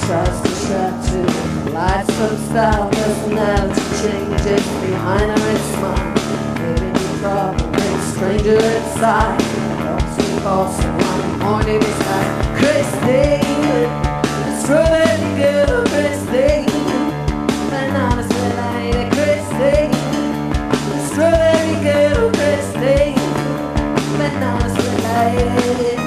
tries to shout to lights from style, personality changes behind her and smile. Maybe you probably a stranger inside. Thoughts you call someone morning is like Christine, strawberry girl Christine, bananas with light Christine, strawberry girl Christine, bananas with light.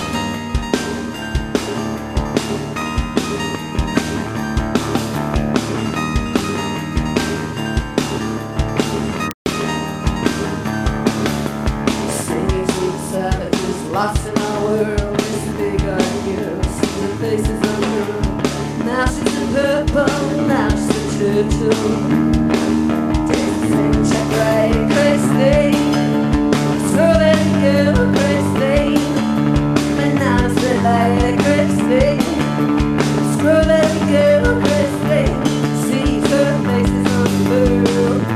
Lost in our world, this big idea, the faces on her. Now she's in purple, now she's a turtle. Dancing check right, Christine, strawberry girl, Christine, bananas with light, Christine, strawberry girl, Christine. See her faces on the world.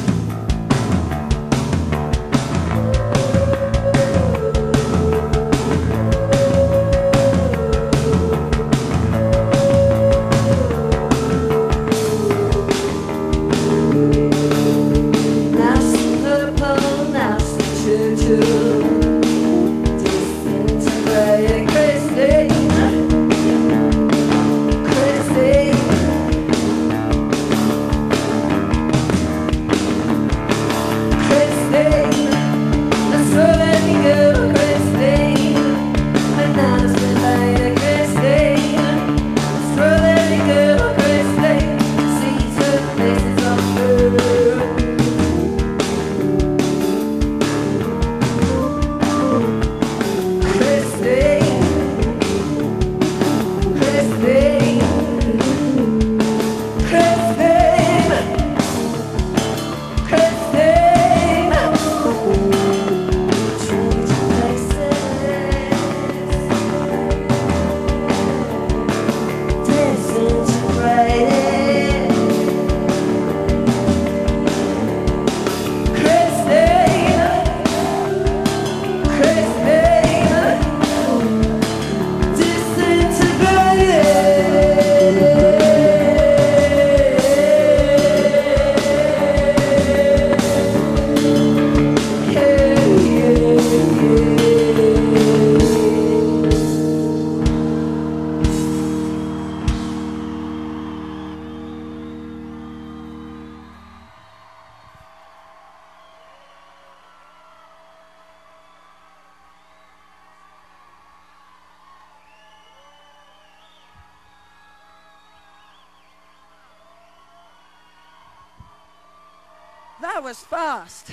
That was fast.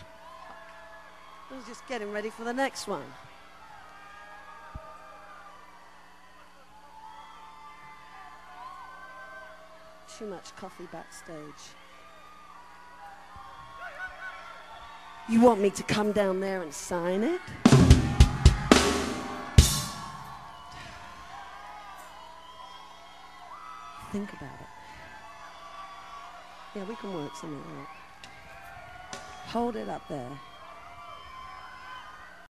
I was just getting ready for the next one. Too much coffee backstage. You want me to come down there and sign it? Think about it. Yeah, we can work something out. Hold it up there.